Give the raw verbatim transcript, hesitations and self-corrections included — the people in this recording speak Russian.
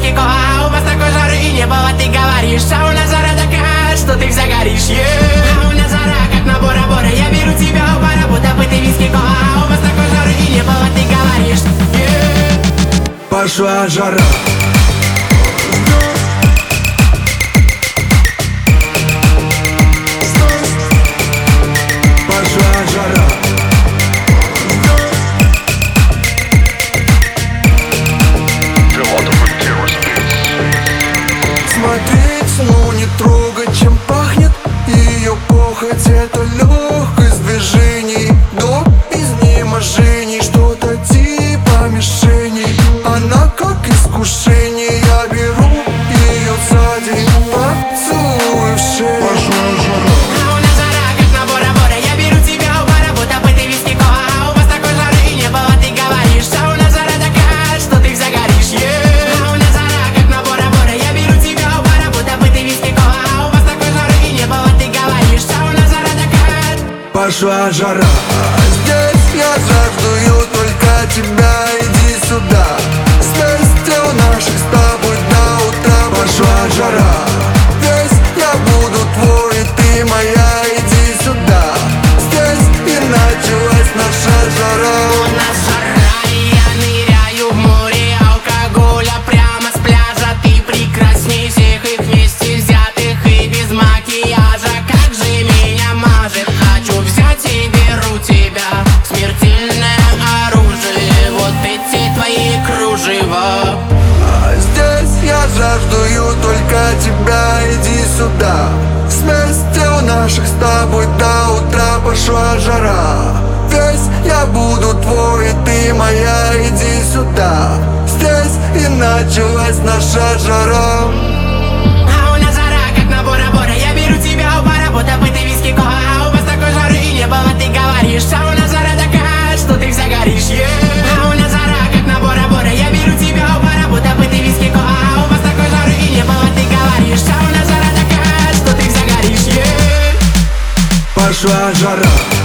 виски кола, а у вас такой жары и не было. Ты говоришь, а у нас жара такая, что ты вся горишь, yeah. А у нас жара, как на Бора-Бора. Я беру тебя у бара, будто бы ты виски кола, а у вас такой жары и не было. Ты говоришь, yeah. Пошла жара. Смотреть, но не трогать, чем пахнет ее похоть. Это легкость движений до изнеможений, что-то типа мишени. Она как искушение, я беру ее сзади, поцелую в шею. Пошла жара. А у нас жара, как на Бора-Бора. Я беру тебя у бара, будто бы ты виски кола, а у вас такой жары и не было. Ты говоришь, а у нас жара такая, что ты вся горишь, yeah. А у нас жара, как на Бора-Бора. Я беру тебя у бара, будто бы ты виски кола, а у вас такой жары и не было. Ты говоришь, а у нас жара такая. Пошла жара. Здесь я жаждую только тебя, иди сюда. Вместе у наших с тобой до утра. Пошла жара. Здесь я буду твой, и ты моя, иди сюда. Здесь и началась наша жара. У нас жара, и я ныряю в море алкоголя прямо с пляжа. Ты прекрасней всех их вместе взятых и без макияжа. Как же меня мажет, хочу взять и беру тебя. Смертельное оружие, вот эти твои кружева. А здесь я жаждую только тебя, иди сюда. Вместе у наших с тобой до утра. Пошла жара. Весь я буду твой, и ты моя, иди сюда. Здесь и началась наша жара. А у нас жара, как на Бора-Бора. Я беру тебя у бара, будто бы ты виски кола, а у вас такой жары и не было. Ты говоришь, а у нас жара такая, что ты вся горишь, yeah. А у нас жара, как на Бора-Бора. Я беру тебя у бара, будто бы ты виски кола, а у вас такой жары и не было. Ты говоришь, а у нас жара такая, что ты вся горишь, yeah. Пошла жара.